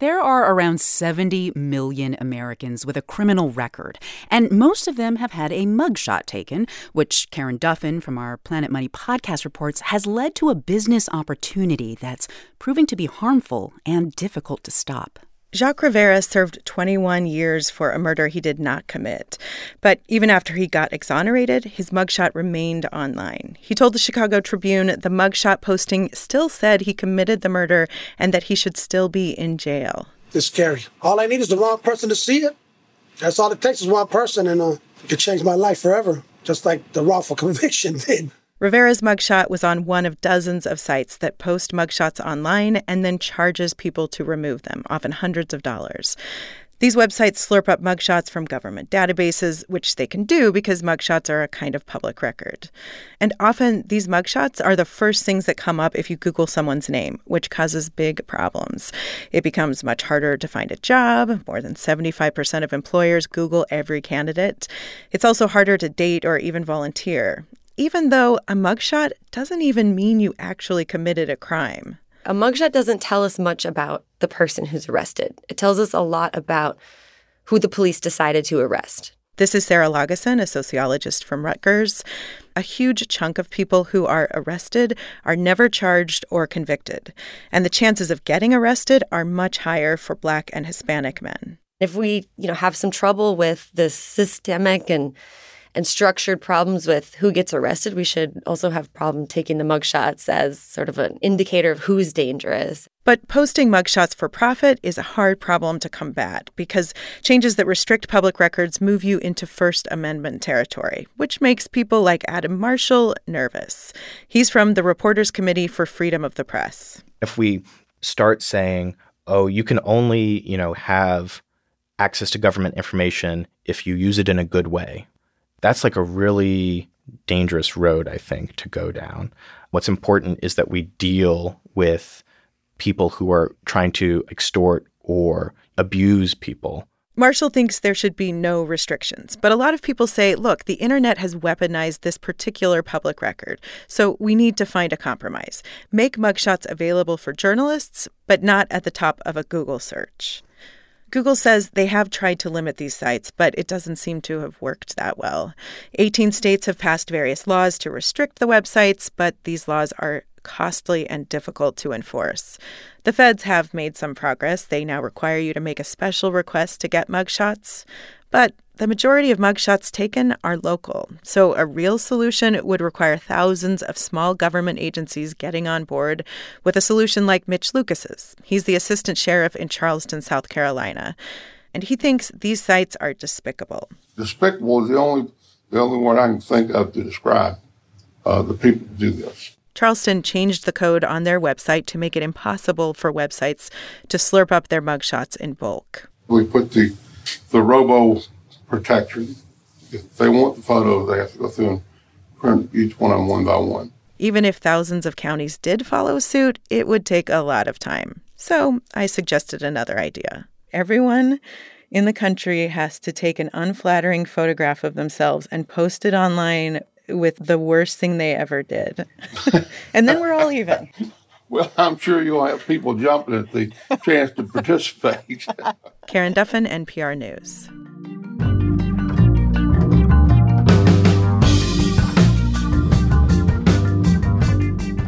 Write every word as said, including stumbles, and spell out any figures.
There are around seventy million Americans with a criminal record, and most of them have had a mugshot taken, which Karen Duffin from our Planet Money podcast reports has led to a business opportunity that's proving to be harmful and difficult to stop. Jacques Rivera served twenty-one years for a murder he did not commit. But even after he got exonerated, his mugshot remained online. He told the Chicago Tribune the mugshot posting still said he committed the murder and that he should still be in jail. It's scary. All I need is the wrong person to see it. That's all it takes is one person, and uh, it could change my life forever, just like the wrongful conviction did. Rivera's mugshot was on one of dozens of sites that post mugshots online and then charges people to remove them, often hundreds of dollars. These websites slurp up mugshots from government databases, which they can do because mugshots are a kind of public record. And often these mugshots are the first things that come up if you Google someone's name, which causes big problems. It becomes much harder to find a job. More than seventy-five percent of employers Google every candidate. It's also harder to date or even volunteer, even though a mugshot doesn't even mean you actually committed a crime. A mugshot doesn't tell us much about the person who's arrested. It tells us a lot about who the police decided to arrest. This is Sarah Lageson, a sociologist from Rutgers. A huge chunk of people who are arrested are never charged or convicted, and the chances of getting arrested are much higher for Black and Hispanic men. If we, you know, have some trouble with the systemic and and structured problems with who gets arrested, we should also have problem taking the mugshots as sort of an indicator of who's dangerous. But posting mugshots for profit is a hard problem to combat because changes that restrict public records move you into First Amendment territory, which makes people like Adam Marshall nervous. He's from the Reporters Committee for Freedom of the Press. If we start saying, oh, you can only, you know, have access to government information if you use it in a good way, that's like a really dangerous road, I think, to go down. What's important is that we deal with people who are trying to extort or abuse people. Marshall thinks there should be no restrictions. But a lot of people say, look, the internet has weaponized this particular public record, so we need to find a compromise. Make mugshots available for journalists, but not at the top of a Google search. Google says they have tried to limit these sites, but it doesn't seem to have worked that well. eighteen states have passed various laws to restrict the websites, but these laws are costly and difficult to enforce. The feds have made some progress. They now require you to make a special request to get mugshots. But the majority of mugshots taken are local. So a real solution would require thousands of small government agencies getting on board with a solution like Mitch Lucas's. He's the assistant sheriff in Charleston, South Carolina. And he thinks these sites are despicable. Despicable is the only the only word I can think of to describe uh, the people who do this. Charleston changed the code on their website to make it impossible for websites to slurp up their mugshots in bulk. We put the the robo protection. If they want the photo, they have to go through and print each one of them one by one. Even if thousands of counties did follow suit, it would take a lot of time. So I suggested another idea. Everyone in the country has to take an unflattering photograph of themselves and post it online with the worst thing they ever did. And then we're all even. Well, I'm sure you'll have people jumping at the chance to participate. Karen Duffin, N P R News.